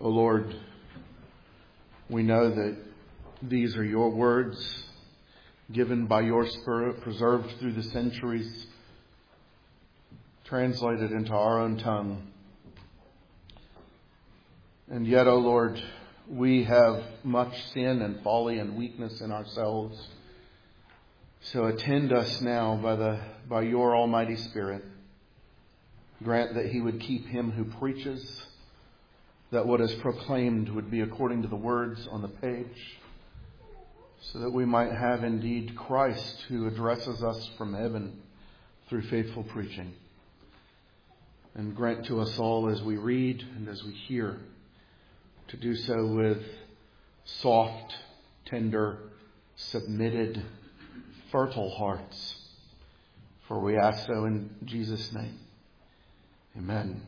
O Lord, we know that these are your words, given by your Spirit, preserved through the centuries, translated into our own tongue. And yet, O Lord, we have much sin and folly and weakness in ourselves. So attend us now by your Almighty Spirit. Grant that He would keep him who preaches, that what is proclaimed would be according to the words on the page, so that we might have indeed Christ who addresses us from heaven through faithful preaching. And grant to us all, as we read and as we hear, to do so with soft, tender, submitted, fertile hearts. For we ask so in Jesus' name. Amen.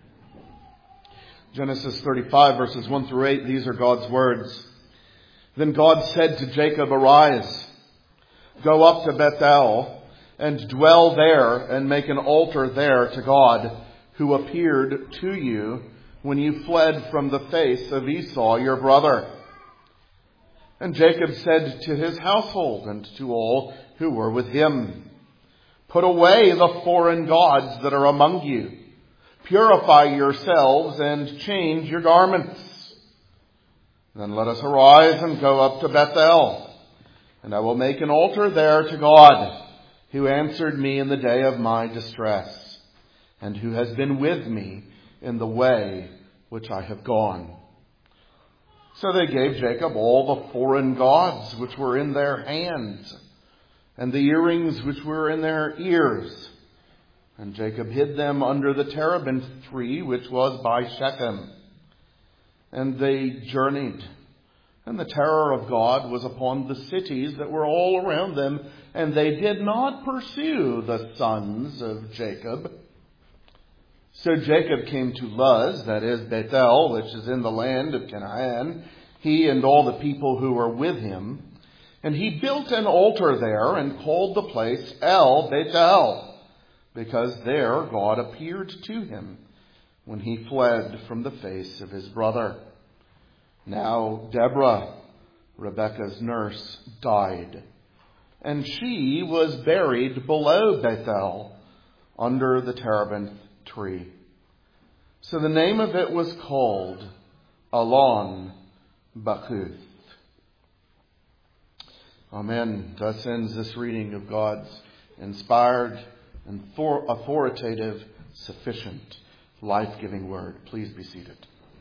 Genesis 35, verses 1 through 8, these are God's words. Then God said to Jacob, "Arise, go up to Bethel, and dwell there, and make an altar there to God, who appeared to you when you fled from the face of Esau your brother." And Jacob said to his household and to all who were with him, "Put away the foreign gods that are among you. Purify yourselves and change your garments. Then let us arise and go up to Bethel, and I will make an altar there to God, who answered me in the day of my distress, and who has been with me in the way which I have gone." So they gave Jacob all the foreign gods which were in their hands, and the earrings which were in their ears. And Jacob hid them under the terebinth tree which was by Shechem. And they journeyed, and the terror of God was upon the cities that were all around them, and they did not pursue the sons of Jacob. So Jacob came to Luz, that is Bethel, which is in the land of Canaan, he and all the people who were with him. And he built an altar there and called the place El Bethel, because there God appeared to him when he fled from the face of his brother. Now Deborah, Rebekah's nurse, died, and she was buried below Bethel under the terebinth tree. So the name of it was called Allon Bachuth. Amen. Thus ends this reading of God's inspired and authoritative, sufficient, life-giving word. Please be seated.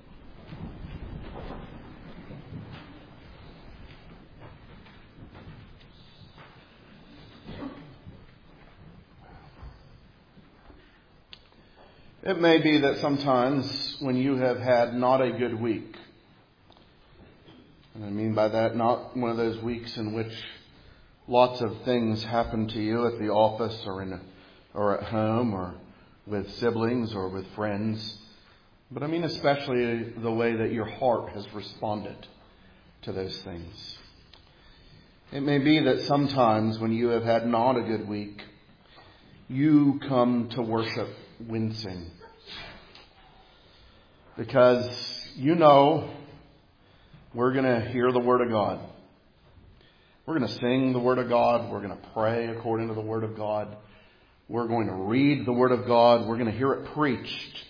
It may be that sometimes when you have had not a good week, and I mean by that not one of those weeks in which lots of things happen to you at the office or at home or with siblings or with friends, but I mean especially the way that your heart has responded to those things. It may be that sometimes when you have had not a good week, you come to worship wincing, because you know we're going to hear the Word of God. We're going to sing the Word of God. We're going to pray according to the Word of God. We're going to read the Word of God. We're going to hear it preached.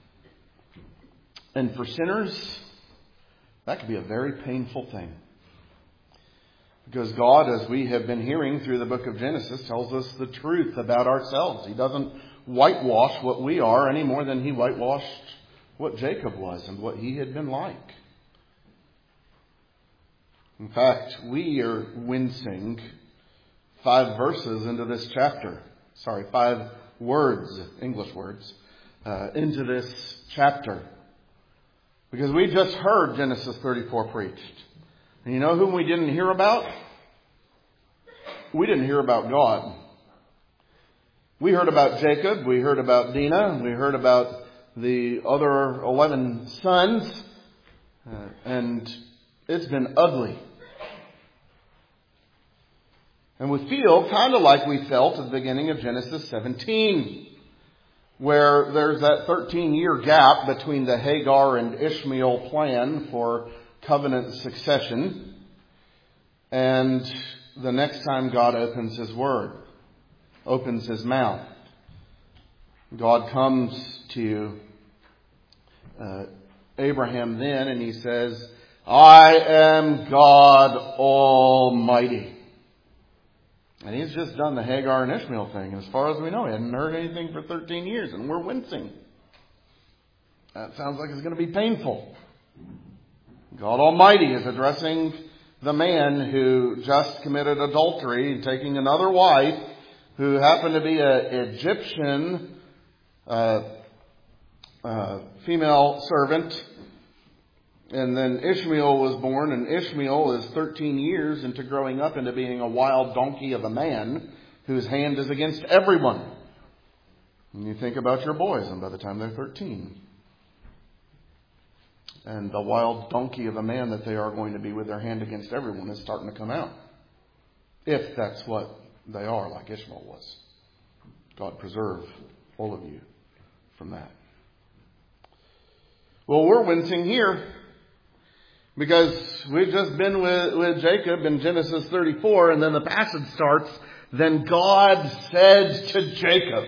And for sinners, that could be a very painful thing. Because God, as we have been hearing through the book of Genesis, tells us the truth about ourselves. He doesn't whitewash what we are any more than He whitewashed what Jacob was and what he had been like. In fact, we are wincing 5 verses into this chapter. 5 words, English words, into this chapter. Because we just heard Genesis 34 preached. And you know whom we didn't hear about? We didn't hear about God. We heard about Jacob. We heard about Dinah. We heard about the other 11 sons. And it's been ugly. And we feel kind of like we felt at the beginning of Genesis 17. where there's that 13-year gap between the Hagar and Ishmael plan for covenant succession and the next time God opens His Word, opens His mouth. God comes to Abraham then and He says, I am God Almighty. And He's just done the Hagar and Ishmael thing. As far as we know, He hadn't heard anything for 13 years, and we're wincing. That sounds like it's going to be painful. God Almighty is addressing the man who just committed adultery, taking another wife, who happened to be an Egyptian female servant. And then Ishmael was born, and Ishmael is 13 years into growing up into being a wild donkey of a man whose hand is against everyone. And you think about your boys, and by the time they're 13, and the wild donkey of a man that they are going to be with their hand against everyone is starting to come out. If that's what they are, like Ishmael was. God preserve all of you from that. Well, we're wincing here because we've just been with Jacob in Genesis 34, and then the passage starts, then God said to Jacob.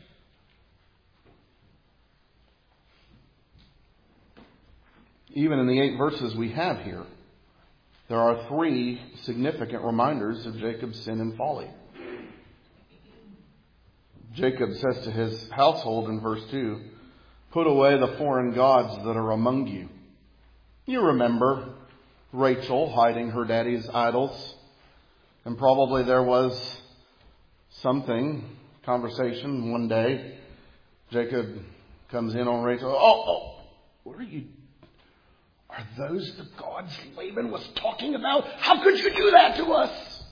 Even in the 8 verses we have here, there are 3 significant reminders of Jacob's sin and folly. Jacob says to his household in verse 2, put away the foreign gods that are among you. You remember Rachel hiding her daddy's idols. And probably there was conversation one day. Jacob comes in on Rachel. What are you? Are those the gods Laban was talking about? How could you do that to us?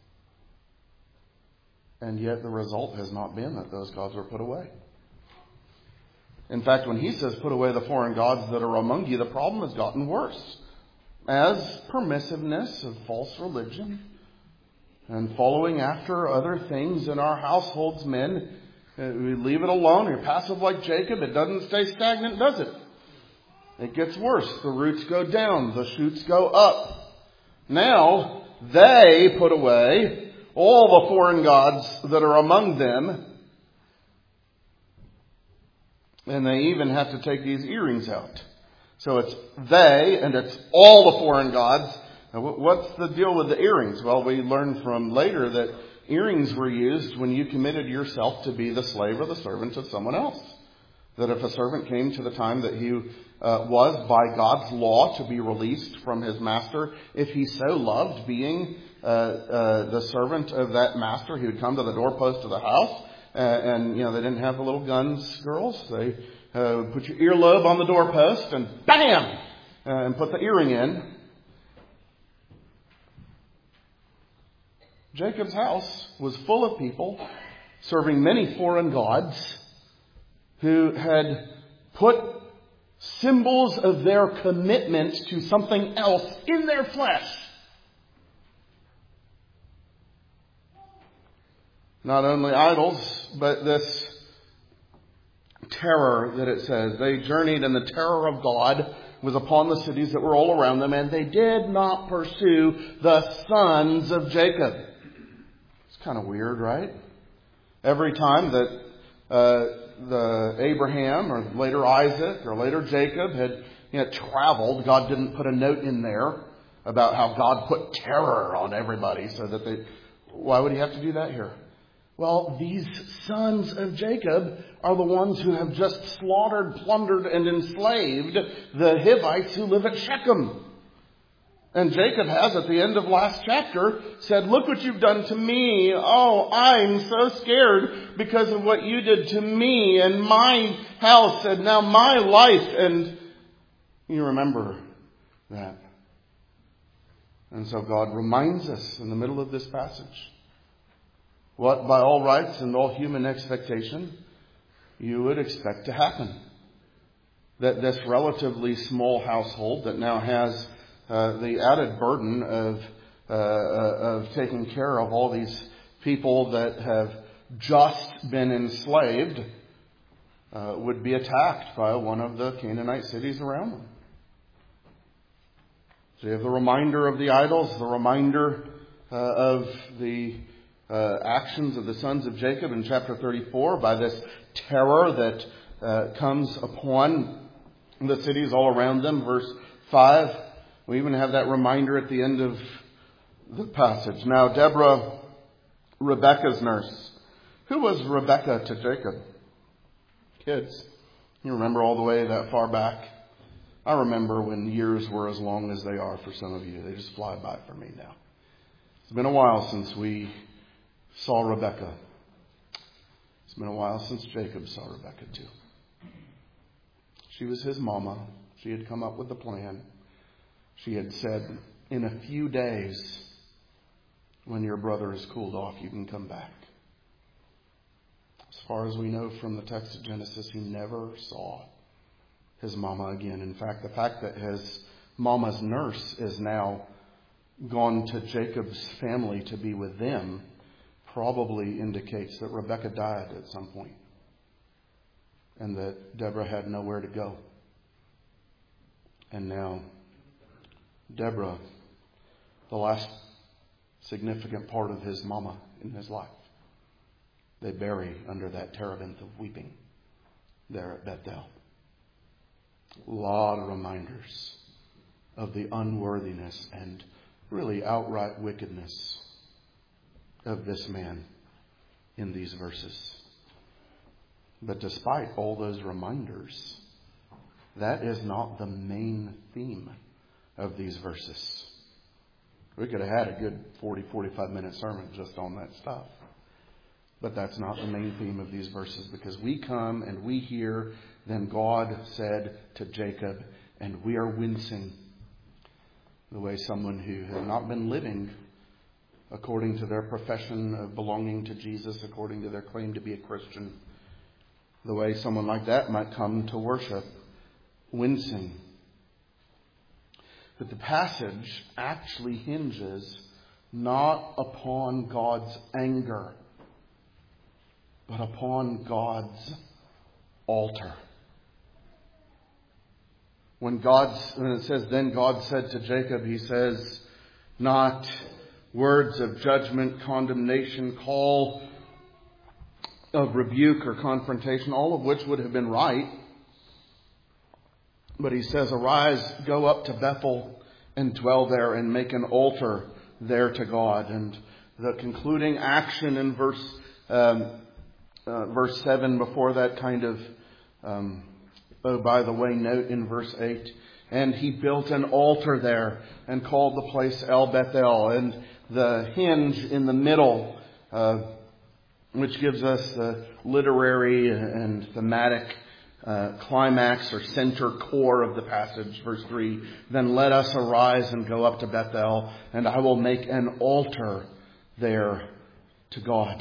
And yet the result has not been that those gods were put away. In fact, when he says, put away the foreign gods that are among you, the problem has gotten worse. As permissiveness of false religion and following after other things in our households, men, we leave it alone. You're passive like Jacob. It doesn't stay stagnant, does it? It gets worse. The roots go down. The shoots go up. Now, they put away all the foreign gods that are among them. And they even have to take these earrings out. So it's they, and it's all the foreign gods. Now, what's the deal with the earrings? Well, we learned from later that earrings were used when you committed yourself to be the slave or the servant of someone else. That if a servant came to the time that he was, by God's law, to be released from his master, if he so loved being the servant of that master, he would come to the doorpost of the house. And they didn't have the little guns, girls. They would put your earlobe on the doorpost and bam! And put the earring in. Jacob's house was full of people serving many foreign gods who had put symbols of their commitment to something else in their flesh. Not only idols, but this terror that it says. They journeyed, and the terror of God was upon the cities that were all around them, and they did not pursue the sons of Jacob. It's kind of weird, right? Every time that the Abraham, or later Isaac, or later Jacob had traveled, God didn't put a note in there about how God put terror on everybody so that why would he have to do that here? Well, these sons of Jacob are the ones who have just slaughtered, plundered, and enslaved the Hivites who live at Shechem. And Jacob has, at the end of last chapter, said, look what you've done to me. Oh, I'm so scared because of what you did to me and my house and now my life. And you remember that. And so God reminds us in the middle of this passage what, by all rights and all human expectation, you would expect to happen. That this relatively small household that now has the added burden of taking care of all these people that have just been enslaved, would be attacked by one of the Canaanite cities around them. So you have the reminder of the idols, the reminder of the actions of the sons of Jacob in chapter 34 by this terror that comes upon the cities all around them. Verse 5, we even have that reminder at the end of the passage. Now Deborah, Rebekah's nurse. Who was Rebekah to Jacob? Kids. You remember all the way that far back? I remember when years were as long as they are for some of you. They just fly by for me now. It's been a while since we saw Rebekah. It's been a while since Jacob saw Rebekah too. She was his mama. She had come up with the plan. She had said, in a few days, when your brother is cooled off, you can come back. As far as we know from the text of Genesis, he never saw his mama again. In fact, the fact that his mama's nurse is now gone to Jacob's family to be with them probably indicates that Rebekah died at some point and that Deborah had nowhere to go. And now Deborah, the last significant part of his mama in his life, they bury under that terebinth of weeping there at Bethel. A lot of reminders of the unworthiness and really outright wickedness of this man in these verses. But despite all those reminders, that is not the main theme of these verses. We could have had a good 40-45 minute sermon just on that stuff. But that's not the main theme of these verses, because we come and we hear, then God said to Jacob, and we are wincing the way someone who has not been living according to their profession of belonging to Jesus, according to their claim to be a Christian, the way someone like that might come to worship, wincing. But the passage actually hinges not upon God's anger, but upon God's altar. When it says, then God said to Jacob, he says not words of judgment, condemnation, call of rebuke or confrontation, all of which would have been right. But he says, arise, go up to Bethel and dwell there and make an altar there to God. And the concluding action in verse 7 before that kind of, oh, by the way, note in verse 8. And he built an altar there and called the place El Bethel. And the hinge in the middle, which gives us the literary and thematic climax or center core of the passage, verse 3. Then let us arise and go up to Bethel, and I will make an altar there to God.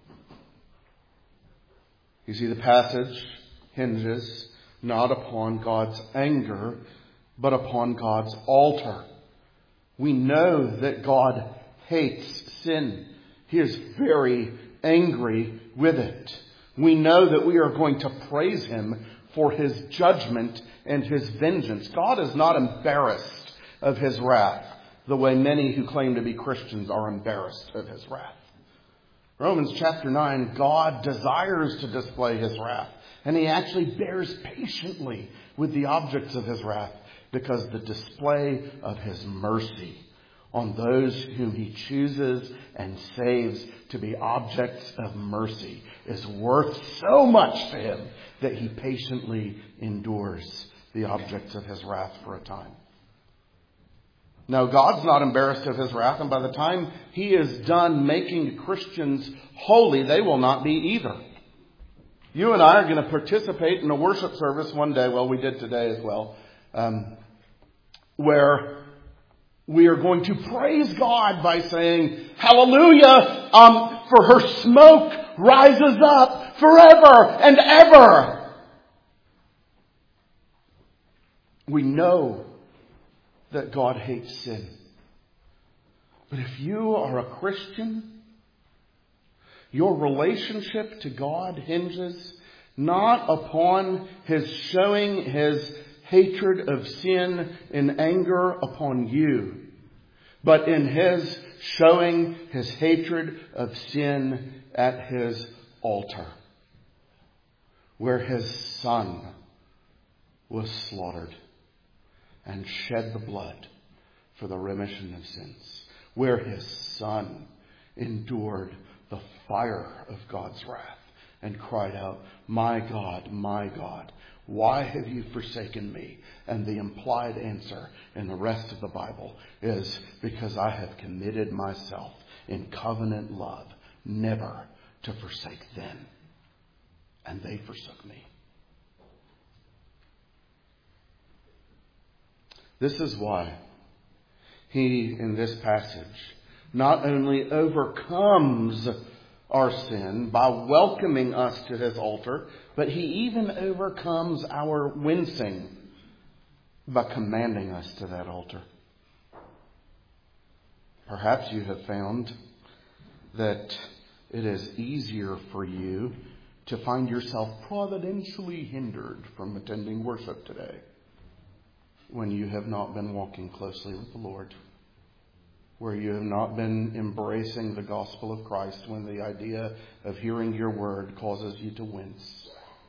You see, the passage hinges not upon God's anger, but upon God's altar. We know that God hates sin. He is very angry with it. We know that we are going to praise Him for His judgment and His vengeance. God is not embarrassed of His wrath the way many who claim to be Christians are embarrassed of His wrath. Romans chapter 9, God desires to display His wrath, and He actually bears patiently with the objects of His wrath, because the display of His mercy on those whom He chooses and saves to be objects of mercy is worth so much to Him that He patiently endures the objects of His wrath for a time. Now, God's not embarrassed of His wrath, and by the time He is done making Christians holy, they will not be either. You and I are going to participate in a worship service one day, well, we did today as well, where we are going to praise God by saying, hallelujah, for her smoke rises up forever and ever. We know that God hates sin. But if you are a Christian, your relationship to God hinges not upon his showing his hatred of sin in anger upon you, but in his showing his hatred of sin at his altar, where his Son was slaughtered and shed the blood for the remission of sins, where his Son endured the fire of God's wrath and cried out, my God, why have you forsaken me? And the implied answer in the rest of the Bible is, because I have committed myself in covenant love never to forsake them. And they forsook me. This is why he, in this passage, not only overcomes our sin by welcoming us to his altar, but he even overcomes our wincing by commanding us to that altar. Perhaps you have found that it is easier for you to find yourself providentially hindered from attending worship today when you have not been walking closely with the Lord, where you have not been embracing the gospel of Christ, when the idea of hearing your word causes you to wince.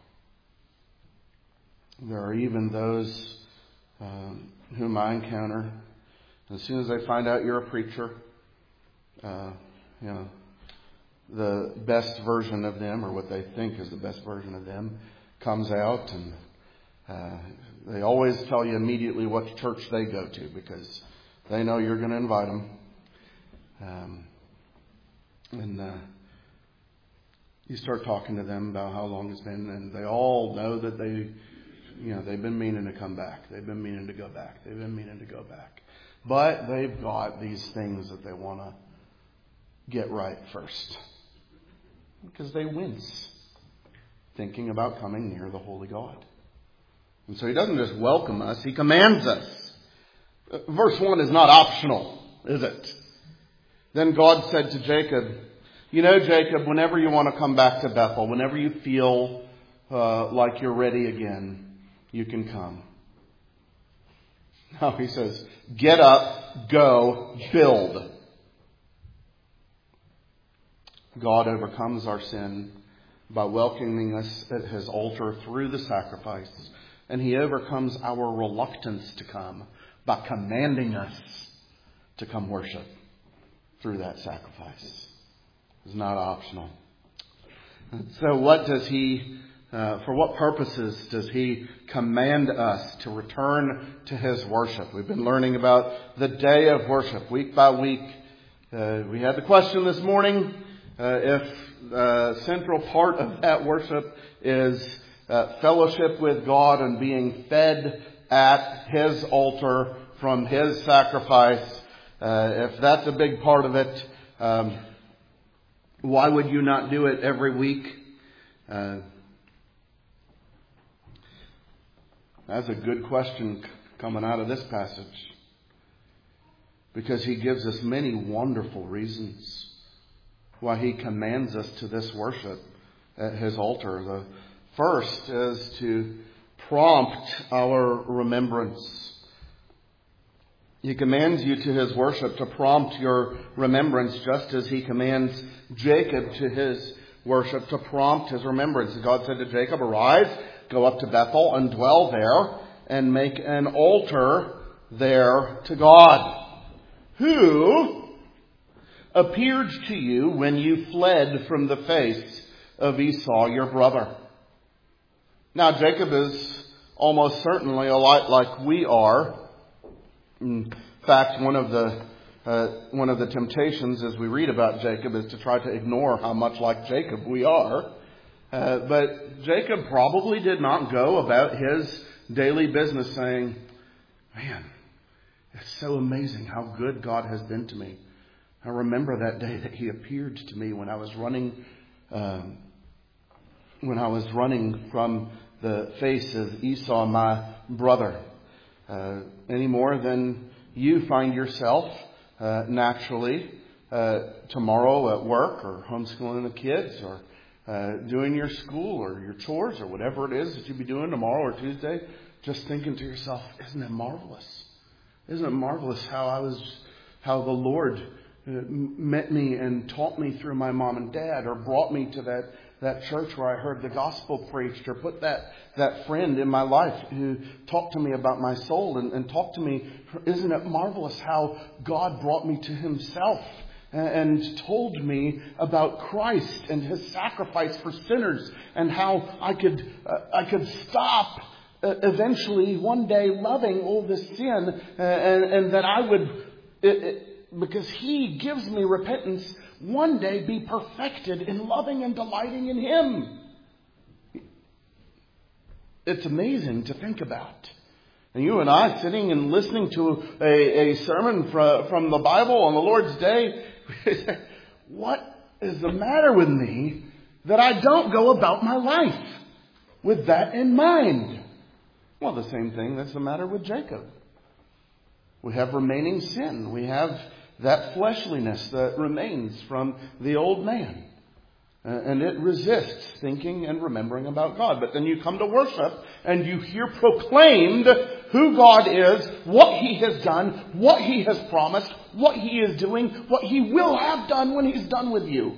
There are even those whom I encounter, as soon as they find out you're a preacher, the best version of them, or what they think is the best version of them, comes out, and they always tell you immediately what church they go to, because they know you're going to invite them. You start talking to them about how long it's been, and they all know that they've been meaning to come back. They've been meaning to go back. They've been meaning to go back. But they've got these things that they want to get right first, because they wince thinking about coming near the holy God. And so he doesn't just welcome us, he commands us. Verse 1 is not optional, is it? Then God said to Jacob, Jacob, whenever you want to come back to Bethel, whenever you feel like you're ready again, you can come. Now he says, get up, go, build. God overcomes our sin by welcoming us at his altar through the sacrifice. And he overcomes our reluctance to come by commanding us to come worship through that sacrifice. It's not optional. So what does he, for what purposes does he command us to return to his worship? We've been learning about the day of worship week by week. We had the question this morning, if the central part of that worship is fellowship with God and being fed at his altar from his sacrifice. If that's a big part of it, why would you not do it every week? That's a good question coming out of this passage, because he gives us many wonderful reasons why he commands us to this worship at his altar. The first is to prompt our remembrance. He commands you to his worship to prompt your remembrance, just as he commands Jacob to his worship to prompt his remembrance. God said to Jacob, arise, go up to Bethel and dwell there and make an altar there to God, who appeared to you when you fled from the face of Esau, your brother. Now, Jacob is almost certainly a lot like we are. In fact, one of the temptations as we read about Jacob is to try to ignore how much like Jacob we are. But Jacob probably did not go about his daily business saying, man, it's so amazing how good God has been to me. I remember that day that he appeared to me when I was running from the face of Esau, my brother. Any more than you find yourself naturally tomorrow at work, or homeschooling the kids, or doing your school or your chores or whatever it is that you'll be doing tomorrow or Tuesday, just thinking to yourself, isn't it marvelous? Isn't it marvelous how the Lord met me and taught me through my mom and dad, or brought me to that church where I heard the gospel preached, or put that friend in my life who talked to me about my soul and talked to me. Isn't it marvelous how God brought me to Himself and told me about Christ and His sacrifice for sinners, and how I could stop eventually one day loving all this sin, and that I would, because He gives me repentance, one day be perfected in loving and delighting in Him. It's amazing to think about. And you and I sitting and listening to a sermon from the Bible on the Lord's Day, what is the matter with me that I don't go about my life with that in mind? Well, the same thing that's the matter with Jacob. We have remaining sin. We have that fleshliness that remains from the old man. And it resists thinking and remembering about God. But then you come to worship and you hear proclaimed who God is, what He has done, what He has promised, what He is doing, what He will have done when He's done with you.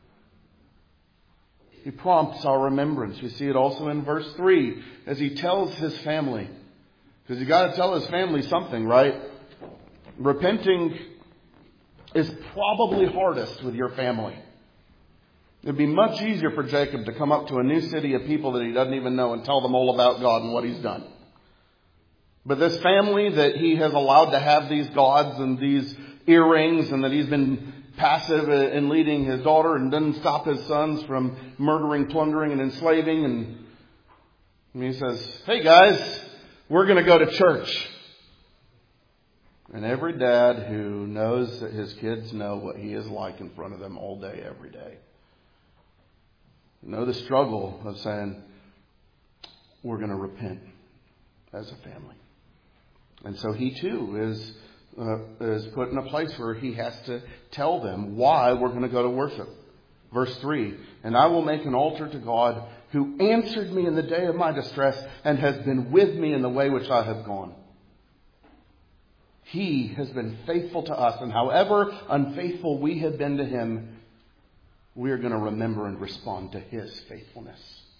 He prompts our remembrance. You see it also in verse 3 as He tells His family. Because you got to tell His family something, right? Repenting is probably hardest with your family. It'd be much easier for Jacob to come up to a new city of people that he doesn't even know and tell them all about God and what He's done. But this family that he has allowed to have these gods and these earrings, and that he's been passive in leading his daughter and doesn't stop his sons from murdering, plundering, and enslaving. And he says, hey guys, we're going to go to church. And every dad who knows that his kids know what he is like in front of them all day, every day, know the struggle of saying, we're going to repent as a family. And so he too is put in a place where he has to tell them why we're going to go to worship. Verse 3, and I will make an altar to God who answered me in the day of my distress and has been with me in the way which I have gone. He has been faithful to us, and however unfaithful we have been to Him, we are going to remember and respond to His faithfulness.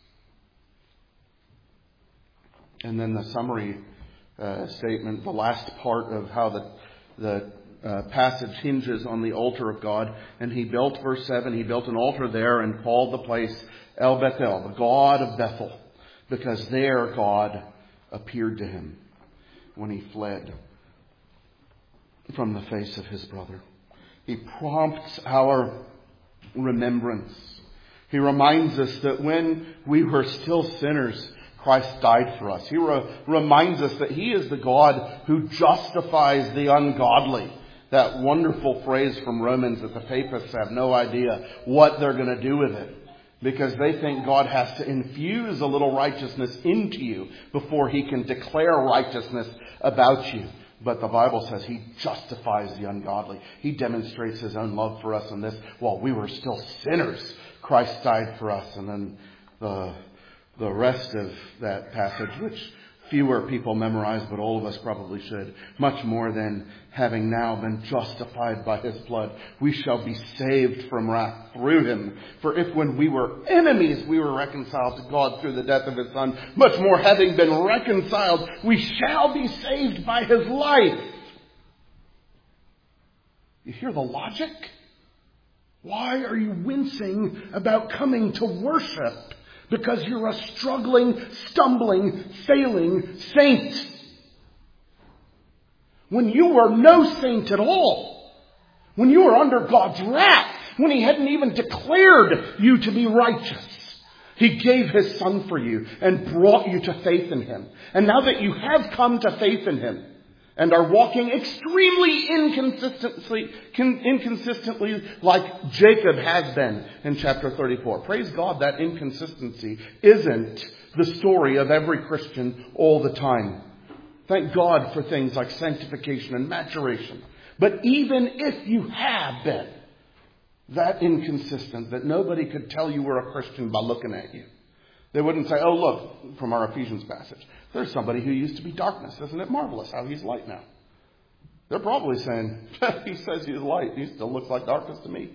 And then the summary statement, the last part of how the passage hinges on the altar of God. And he built, verse 7, he built an altar there and called the place El Bethel, the God of Bethel, because there God appeared to him when he fled from the face of his brother. He prompts our remembrance. He reminds us that when we were still sinners, Christ died for us. He reminds us that He is the God who justifies the ungodly. That wonderful phrase from Romans that the papists have no idea what they're going to do with it, because they think God has to infuse a little righteousness into you before He can declare righteousness about you. But the Bible says He justifies the ungodly. He demonstrates His own love for us in this. While we were still sinners, Christ died for us. And then the rest of that passage, which fewer people memorize, but all of us probably should, much more than having now been justified by His blood, we shall be saved from wrath through Him. For if when we were enemies, we were reconciled to God through the death of His Son, much more having been reconciled, we shall be saved by His life. You hear the logic? Why are you wincing about coming to worship? Because you're a struggling, stumbling, failing saint. When you were no saint at all. When you were under God's wrath. When He hadn't even declared you to be righteous. He gave His Son for you and brought you to faith in Him. And now that you have come to faith in Him and are walking extremely inconsistently like Jacob has been in chapter 34. Praise God, that inconsistency isn't the story of every Christian all the time. Thank God for things like sanctification and maturation. But even if you have been, that inconsistent that nobody could tell you were a Christian by looking at you. They wouldn't say, oh, look, from our Ephesians passage, there's somebody who used to be darkness. Isn't it marvelous how he's light now? They're probably saying, he says he's light. He still looks like darkness to me.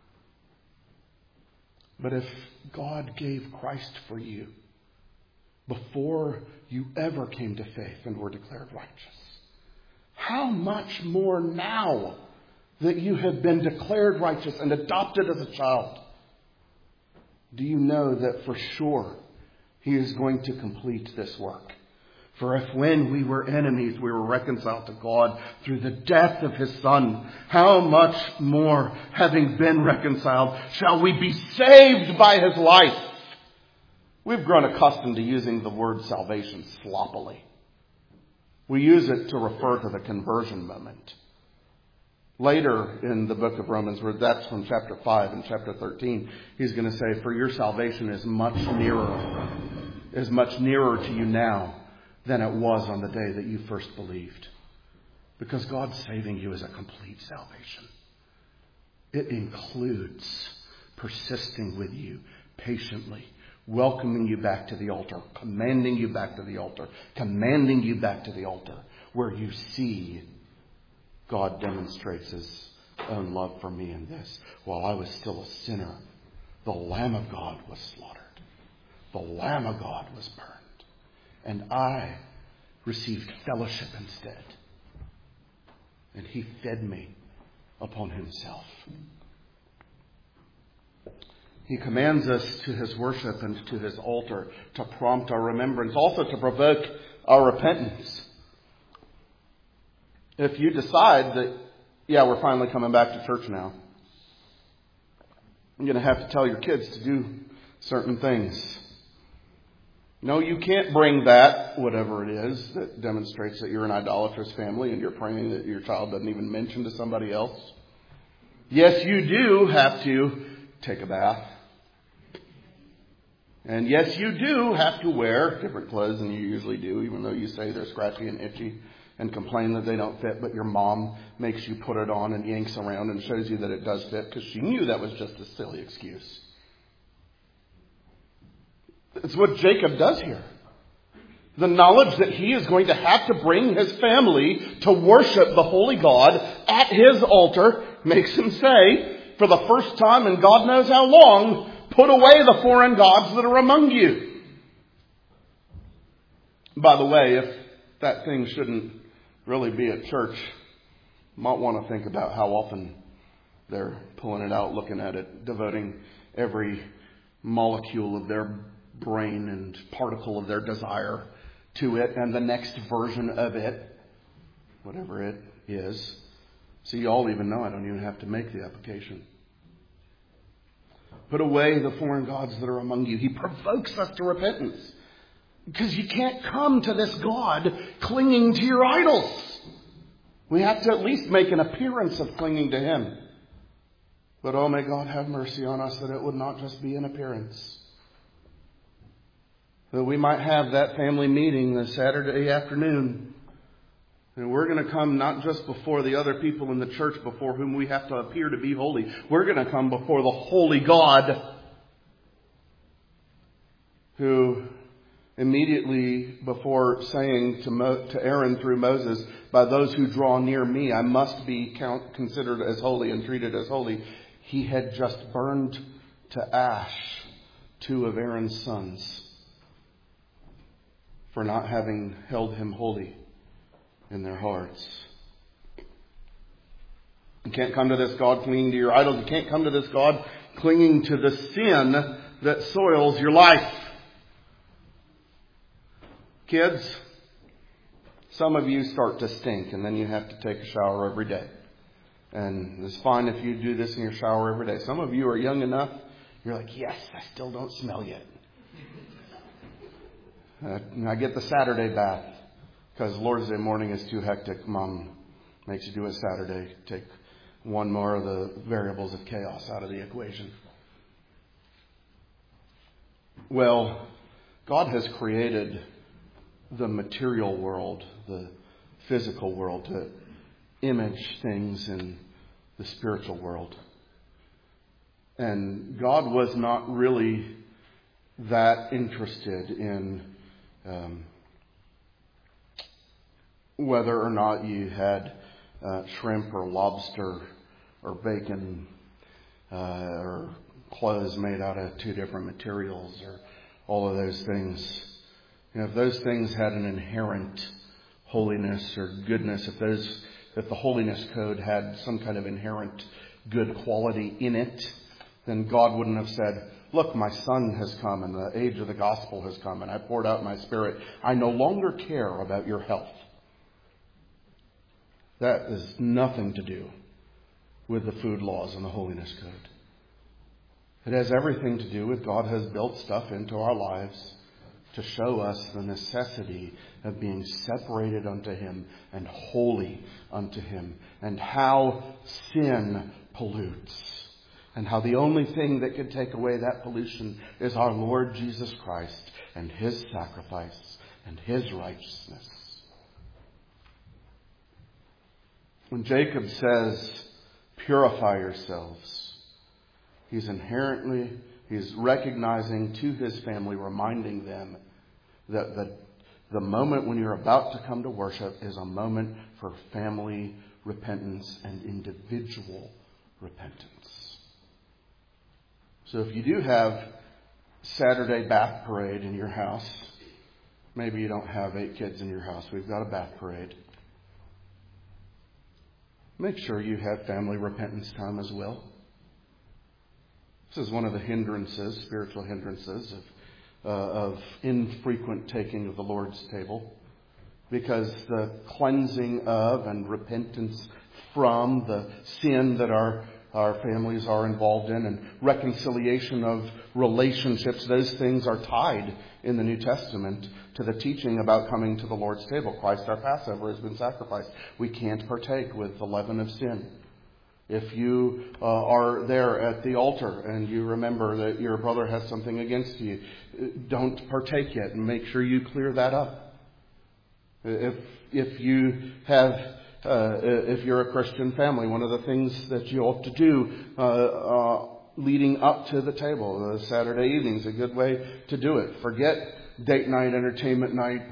But if God gave Christ for you before you ever came to faith and were declared righteous, how much more now that you have been declared righteous and adopted as a child, do you know that for sure he is going to complete this work? For if when we were enemies, we were reconciled to God through the death of his Son, how much more, having been reconciled, shall we be saved by his life? We've grown accustomed to using the word salvation sloppily. We use it to refer to the conversion moment. Later in the book of Romans, where that's from chapter 5 and chapter 13, he's going to say, for your salvation is much nearer to you now than it was on the day that you first believed. Because God's saving you is a complete salvation. It includes persisting with you patiently, welcoming you back to the altar, commanding you back to the altar, commanding you back to the altar, where you see God demonstrates his own love for me in this. While I was still a sinner, the Lamb of God was slaughtered. The Lamb of God was burned. And I received fellowship instead. And he fed me upon himself. He commands us to his worship and to his altar to prompt our remembrance, also to provoke our repentance. If you decide that, yeah, we're finally coming back to church now, I'm going to have to tell your kids to do certain things. No, you can't bring that, whatever it is, that demonstrates that you're an idolatrous family and you're praying that your child doesn't even mention to somebody else. Yes, you do have to take a bath. And yes, you do have to wear different clothes than you usually do, even though you say they're scratchy and itchy and complain that they don't fit, but your mom makes you put it on and yanks around and shows you that it does fit because she knew that was just a silly excuse. It's what Jacob does here. The knowledge that he is going to have to bring his family to worship the holy God at his altar makes him say, for the first time in God knows how long, put away the foreign gods that are among you. By the way, if that thing shouldn't really be at church, you might want to think about how often they're pulling it out, looking at it, devoting every molecule of their brain and particle of their desire to it and the next version of it, whatever it is. So you all even know I don't even have to make the application. Put away the foreign gods that are among you. He provokes us to repentance. Because you can't come to this God clinging to your idols. We have to at least make an appearance of clinging to him. But oh, may God have mercy on us that it would not just be an appearance. That we might have that family meeting this Saturday afternoon. And we're going to come not just before the other people in the church before whom we have to appear to be holy. We're going to come before the holy God who immediately before saying to Aaron through Moses, by those who draw near me, I must be considered as holy and treated as holy. He had just burned to ash 2 of Aaron's sons for not having held him holy in their hearts. You can't come to this God clinging to your idols. You can't come to this God clinging to the sin that soils your life. Kids, some of you start to stink and then you have to take a shower every day. And it's fine if you do this in your shower every day. Some of you are young enough, you're like, yes, I still don't smell yet. I get the Saturday bath because Lord's Day morning is too hectic. Mom makes you do it Saturday. Take one more of the variables of chaos out of the equation. Well, God has created the material world, the physical world, to image things in the spiritual world. And God was not really that interested in whether or not you had shrimp or lobster or bacon or clothes made out of two different materials or all of those things. If those things had an inherent holiness or goodness, if the holiness code had some kind of inherent good quality in it, then God wouldn't have said, look, my son has come and the age of the gospel has come and I poured out my Spirit. I no longer care about your health. That has nothing to do with the food laws and the holiness code. It has everything to do with God has built stuff into our lives to show us the necessity of being separated unto Him and holy unto Him, and how sin pollutes, and how the only thing that could take away that pollution is our Lord Jesus Christ and His sacrifice and His righteousness. When Jacob says, purify yourselves, he's recognizing to his family, reminding them that the moment when you're about to come to worship is a moment for family repentance and individual repentance. So if you do have Saturday bath parade in your house, maybe you don't have 8 kids in your house, we've got a bath parade. Make sure you have family repentance time as well. This is one of the hindrances, spiritual hindrances, of infrequent taking of the Lord's table. Because the cleansing of and repentance from the sin that our families are involved in and reconciliation of relationships, those things are tied in the New Testament to the teaching about coming to the Lord's table. Christ our Passover has been sacrificed. We can't partake with the leaven of sin. If you are there at the altar and you remember that your brother has something against you, don't partake yet and make sure you clear that up. If you're a Christian family, one of the things that you ought to do leading up to the table, Saturday evening is a good way to do it. Forget date night, entertainment night,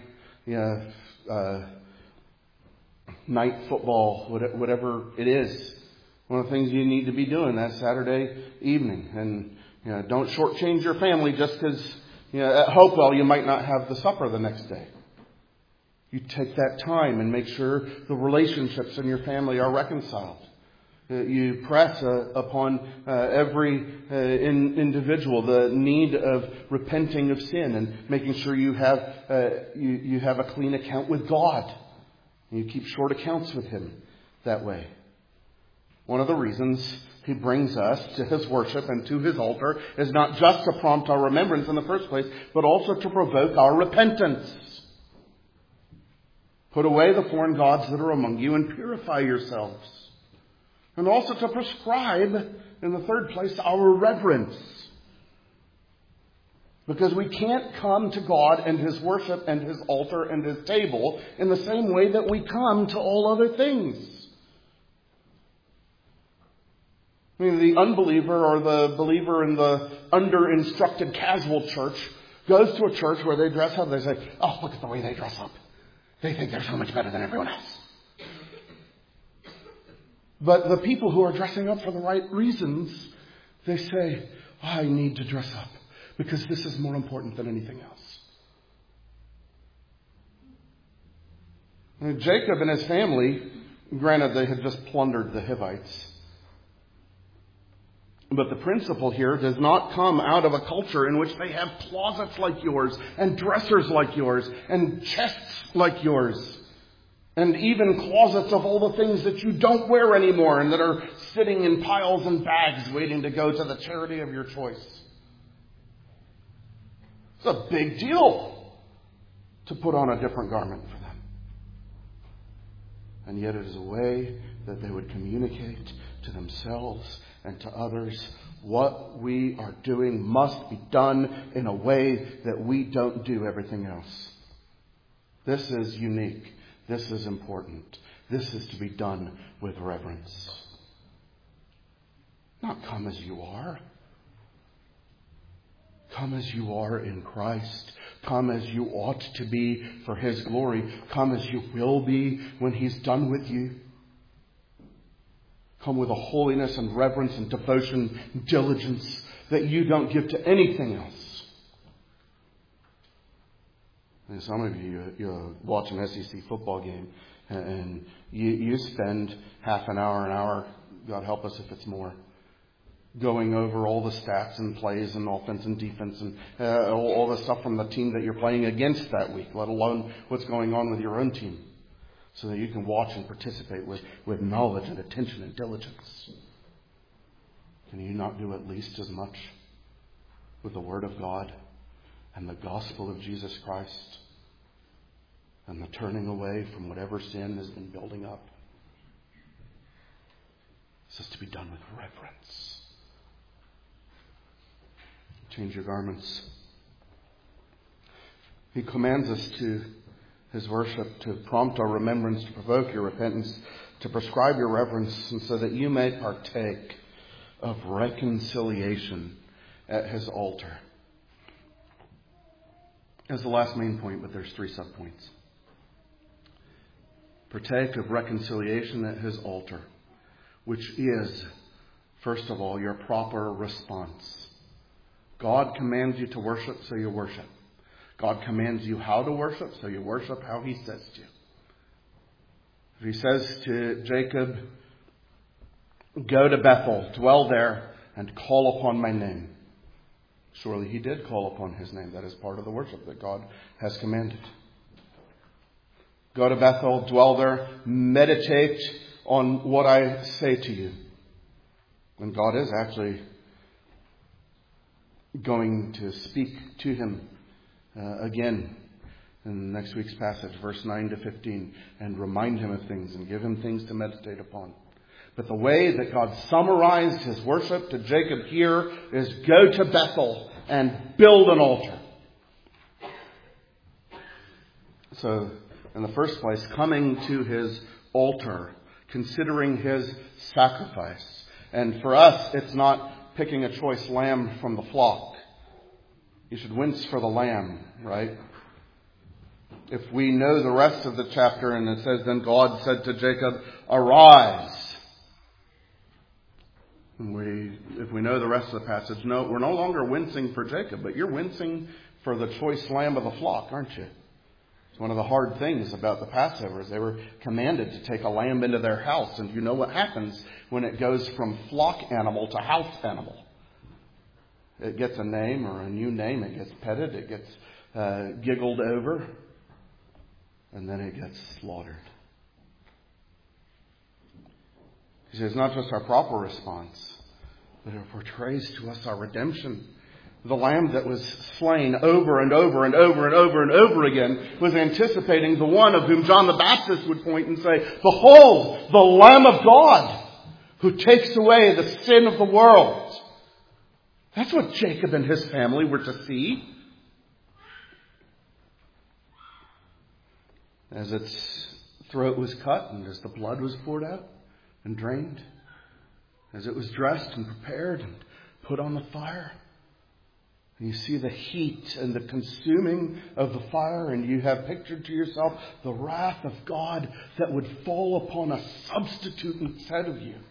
night football, whatever it is. One of the things you need to be doing that Saturday evening. And don't shortchange your family just because at Hopewell you might not have the supper the next day. You take that time and make sure the relationships in your family are reconciled. You press upon every individual the need of repenting of sin and making sure you have a clean account with God. You keep short accounts with Him that way. One of the reasons He brings us to His worship and to His altar is not just to prompt our remembrance in the first place, but also to provoke our repentance. Put away the foreign gods that are among you and purify yourselves. And also to prescribe, in the third place, our reverence. Because we can't come to God and His worship and His altar and His table in the same way that we come to all other things. I mean, the unbeliever or the believer in the under-instructed casual church goes to a church where they dress up. They say, oh, look at the way they dress up. They think they're so much better than everyone else. But the people who are dressing up for the right reasons, they say, I need to dress up because this is more important than anything else. And Jacob and his family, granted they had just plundered the Hivites, but the principle here does not come out of a culture in which they have closets like yours and dressers like yours and chests like yours and even closets of all the things that you don't wear anymore and that are sitting in piles and bags waiting to go to the charity of your choice. It's a big deal to put on a different garment for them. And yet it is a way that they would communicate to themselves and to others, what we are doing must be done in a way that we don't do everything else. This is unique. This is important. This is to be done with reverence. Not come as you are. Come as you are in Christ. Come as you ought to be for His glory. Come as you will be when He's done with you. Come with a holiness and reverence and devotion and diligence that you don't give to anything else. And some of you watch an SEC football game and you spend half an hour, God help us if it's more, going over all the stats and plays and offense and defense and all the stuff from the team that you're playing against that week, let alone what's going on with your own team, so that you can watch and participate with knowledge and attention and diligence. Can you not do at least as much with the Word of God and the gospel of Jesus Christ and the turning away from whatever sin has been building up? This is to be done with reverence. Change your garments. He commands us to His worship, to prompt our remembrance, to provoke your repentance, to prescribe your reverence, and so that you may partake of reconciliation at His altar. As the last main point, but there's 3 subpoints. Partake of reconciliation at His altar, which is, first of all, your proper response. God commands you to worship, so you worship. God commands you how to worship, so you worship how He says to. If He says to Jacob, go to Bethel, dwell there, and call upon my name, surely He did call upon His name. That is part of the worship that God has commanded. Go to Bethel, dwell there, meditate on what I say to you. And God is actually going to speak to him again in next week's passage, verse 9 to 15, and remind him of things and give him things to meditate upon. But the way that God summarized His worship to Jacob here is go to Bethel and build an altar. So, in the first place, coming to His altar, considering His sacrifice. And for us, it's not picking a choice lamb from the flock. You should wince for the lamb, right? If we know the rest of the chapter, and it says, then God said to Jacob, arise. If we know the rest of the passage, no, we're no longer wincing for Jacob, but you're wincing for the choice lamb of the flock, aren't you? It's one of the hard things about the Passover is they were commanded to take a lamb into their house. And you know what happens when it goes from flock animal to house animal. It gets a name or a new name. It gets petted. It gets giggled over. And then it gets slaughtered. He says, not just our proper response, but it portrays to us our redemption. The lamb that was slain over and over and over and over and over again was anticipating the one of whom John the Baptist would point and say, behold, the Lamb of God who takes away the sin of the world. That's what Jacob and his family were to see. As its throat was cut and as the blood was poured out and drained, as it was dressed and prepared and put on the fire. And you see the heat and the consuming of the fire, and you have pictured to yourself the wrath of God that would fall upon a substitute instead of you.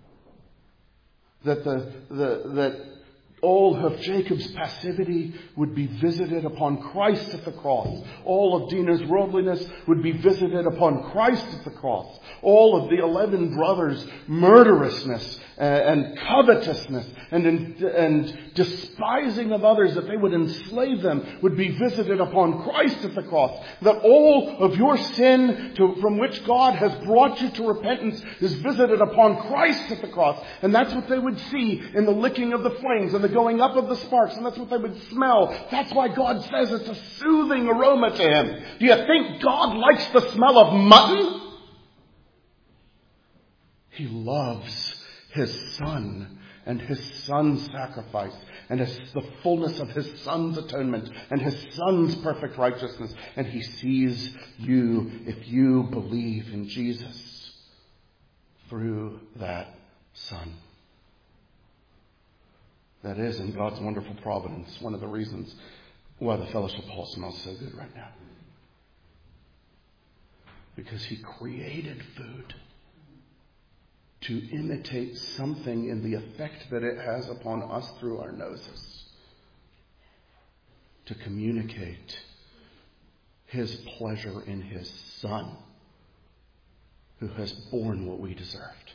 That all of Jacob's passivity would be visited upon Christ at the cross. All of Dinah's worldliness would be visited upon Christ at the cross. All of the 11 brothers' murderousness and covetousness and despising of others, that they would enslave them, would be visited upon Christ at the cross. That all of your sin from which God has brought you to repentance is visited upon Christ at the cross. And that's what they would see in the licking of the flames and the going up of the sparks. And that's what they would smell. That's why God says it's a soothing aroma to Him. Do you think God likes the smell of mutton? He loves His Son and His Son's sacrifice and the fullness of His Son's atonement and His Son's perfect righteousness. And He sees you if you believe in Jesus through that Son. That is, in God's wonderful providence, one of the reasons why the Fellowship Hall smells so good right now. Because He created food to imitate something in the effect that it has upon us through our noses. To communicate His pleasure in His Son, who has borne what we deserved.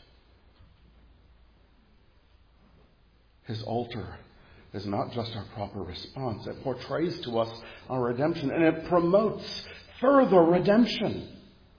His altar is not just our proper response. It portrays to us our redemption, and it promotes further redemption.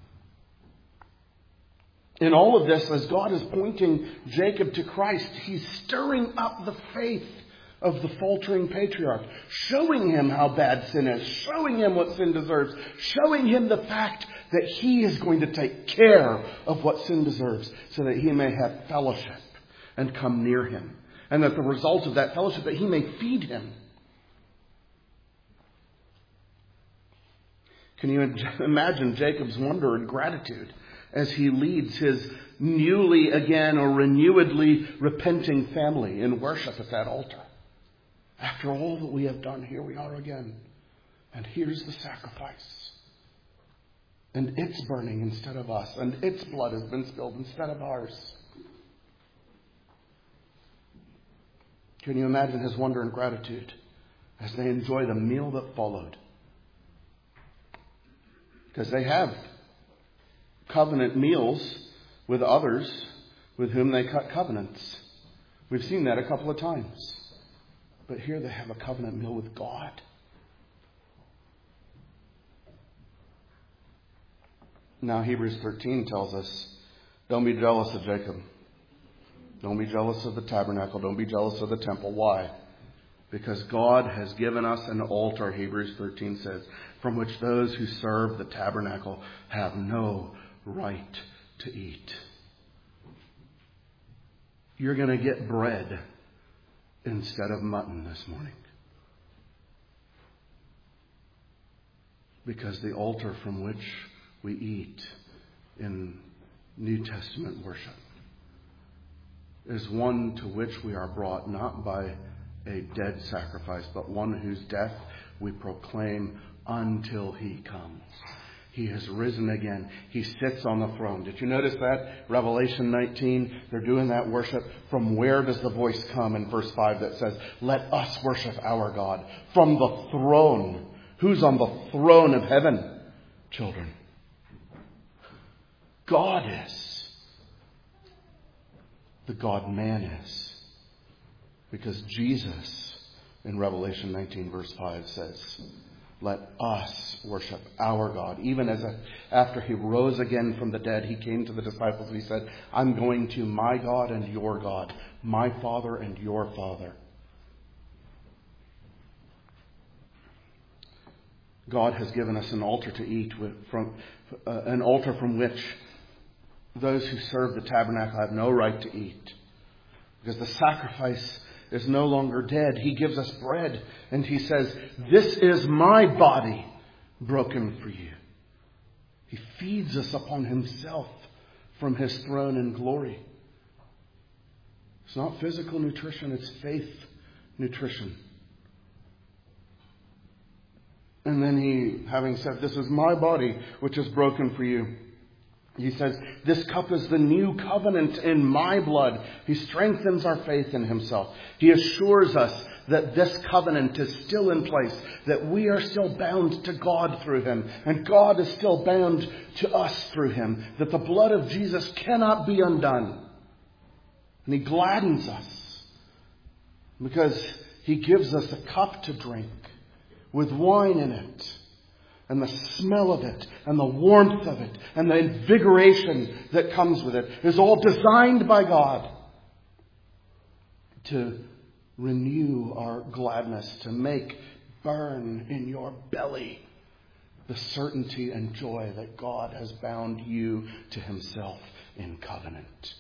In all of this, as God is pointing Jacob to Christ, He's stirring up the faith of the faltering patriarch, showing him how bad sin is, showing him what sin deserves, showing him the fact that He is going to take care of what sin deserves so that he may have fellowship and come near Him. And that the result of that fellowship, that He may feed him. Can you imagine Jacob's wonder and gratitude as he leads his newly again or renewedly repenting family in worship at that altar? After all that we have done, here we are again. And here's the sacrifice. And it's burning instead of us. And its blood has been spilled instead of ours. Can you imagine his wonder and gratitude as they enjoy the meal that followed? Because they have covenant meals with others with whom they cut covenants. We've seen that a couple of times. But here they have a covenant meal with God. Now Hebrews 13 tells us, don't be jealous of Jacob. Don't be jealous of the tabernacle. Don't be jealous of the temple. Why? Because God has given us an altar, Hebrews 13 says, from which those who serve the tabernacle have no right to eat. You're going to get bread instead of mutton this morning. Because the altar from which we eat in New Testament worship is one to which we are brought not by a dead sacrifice, but one whose death we proclaim until He comes. He has risen again. He sits on the throne. Did you notice that? Revelation 19, they're doing that worship. From where does the voice come in verse 5 that says, let us worship our God? From the throne. Who's on the throne of heaven? Children. God is. The God-man is. Because Jesus, in Revelation 19 verse 5 says, let us worship our God. Even as after He rose again from the dead, He came to the disciples and He said, I'm going to my God and your God, my Father and your Father. God has given us an altar to eat an altar from which those who serve the tabernacle have no right to eat. Because the sacrifice is no longer dead. He gives us bread and He says, this is my body broken for you. He feeds us upon Himself from His throne in glory. It's not physical nutrition, it's faith nutrition. And then He, having said, this is my body which is broken for you, He says, this cup is the new covenant in my blood. He strengthens our faith in Himself. He assures us that this covenant is still in place, that we are still bound to God through Him, and God is still bound to us through Him, that the blood of Jesus cannot be undone. And He gladdens us because He gives us a cup to drink with wine in it. And the smell of it, and the warmth of it, and the invigoration that comes with it is all designed by God to renew our gladness, to make burn in your belly the certainty and joy that God has bound you to Himself in covenant.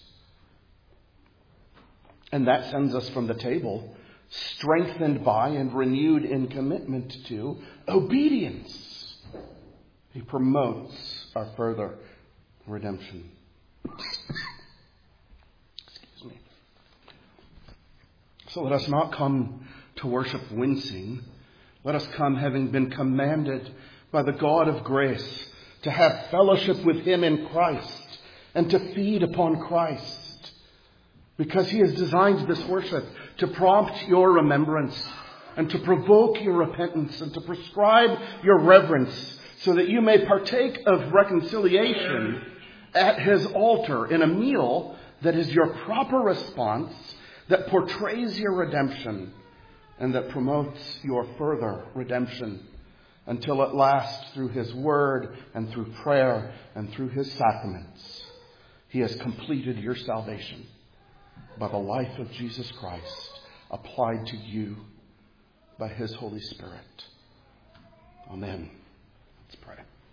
And that sends us from the table, strengthened by and renewed in commitment to obedience. He promotes our further redemption. Excuse me. So let us not come to worship wincing. Let us come having been commanded by the God of grace to have fellowship with him in Christ and to feed upon Christ. Because he has designed this worship to prompt your remembrance and to provoke your repentance and to prescribe your reverence so that you may partake of reconciliation at his altar in a meal that is your proper response, that portrays your redemption and that promotes your further redemption until at last, through his word and through prayer and through his sacraments, he has completed your salvation by the life of Jesus Christ applied to you by his Holy Spirit. Amen. Let's pray.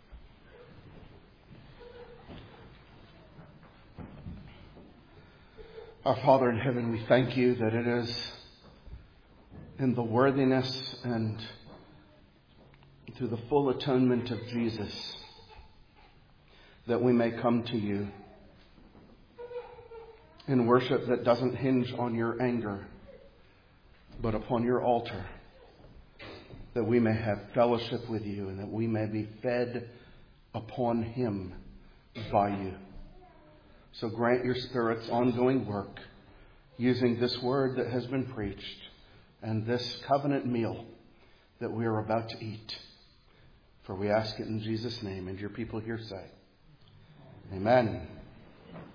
Our Father in heaven, we thank you that it is in the worthiness and through the full atonement of Jesus that we may come to you in worship that doesn't hinge on your anger, but upon your altar, that we may have fellowship with you and that we may be fed upon him by you. So grant your Spirit's ongoing work using this word that has been preached and this covenant meal that we are about to eat. For we ask it in Jesus' name, and your people here say, Amen.